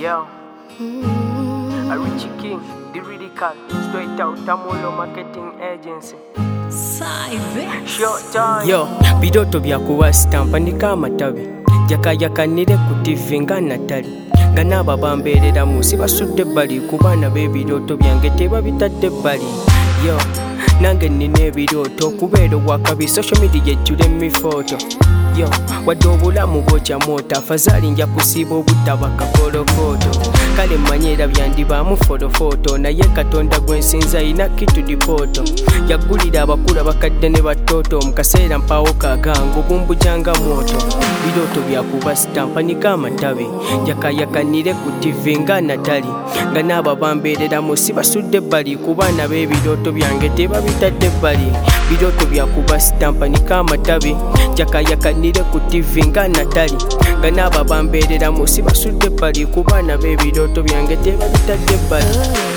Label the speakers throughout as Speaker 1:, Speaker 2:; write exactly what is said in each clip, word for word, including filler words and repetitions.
Speaker 1: Yo, mm. a Richie King, the Radical, straight out Tamulo Marketing Agency. Short time. Yo, bidoto bya kuwa stampa ndika amatabi. Jakayakanire ku T V nga Natali. Nga n'aba bambeerera munsi basudde bali ku baana b'ebirooto byange tebabitadde bali. Yo, nange nina ebirooto okubeera owakabi social media ejjula emifoto. Yo, wadde obulamu bwokya moota afazaali nja kusiiba obutaba kakolokooto. Kale mmanyiira byandibaamu fotofooto naye Katonda gwe nsinza ayina kitu dipooto. Yaggulira abakulu abakadde ne batooto mu kaseera mpaawo kagangu bumbujanga mwoto. Birooto byakuba sitampa nika amatabi jakayakanire ku T V nga Natali. Nga n'aba bambeereramu si basudde bali ku baana b'ebirooto byange tebabitadde bali. Birooto byakuba sitampa nika amatabi jakayakanire ku T V nga Natali. Nga n'aba bambeereramu si basudde bali ku baana b'ebirooto byange tebabitadde bali.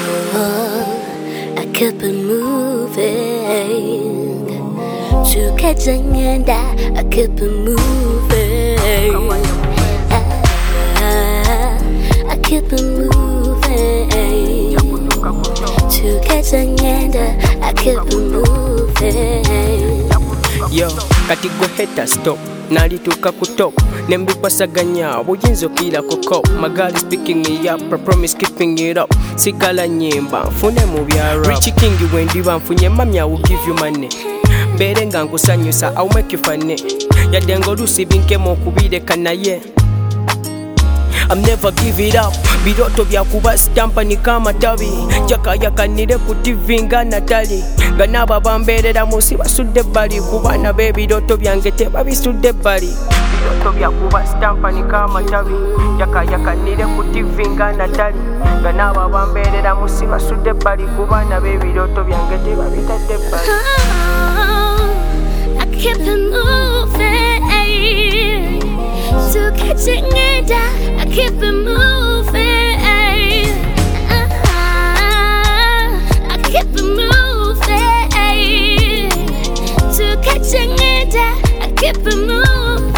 Speaker 2: I keep it moving to catch and I keep it moving. I keep it moving to catch and I keep it moving.
Speaker 1: Yo, kati go heta stop. Nalituka ku top nembikwasaganya buyinza okira ku cop. My girl is picking me up, I promise keeping it up. Sikala nyemba nfune mu bya rap. Richie King wendiba nfunye mami I will give you money. Mbere nga nkusanyusa I'll make you funny. Yadde ng'oluusi binkemu okubireka naye I'm never give it up. Birooto byakuba sitampa nika amatabi jakayakanire ku T V nga Natali. Nga n'aba bambeereramu si basudde bali ku baana b'ebirooto byange tebabisudde bali. Birooto byakuba sitampa nika amatabi jakayakanire ku T V nga Natali. Nga n'aba bambeereramu si basudde bali ku baana b'ebirooto byange tebabitadde bali.
Speaker 2: I keep it moving to catching it. I keep it moving. I keep it moving to catching it. I keep it moving.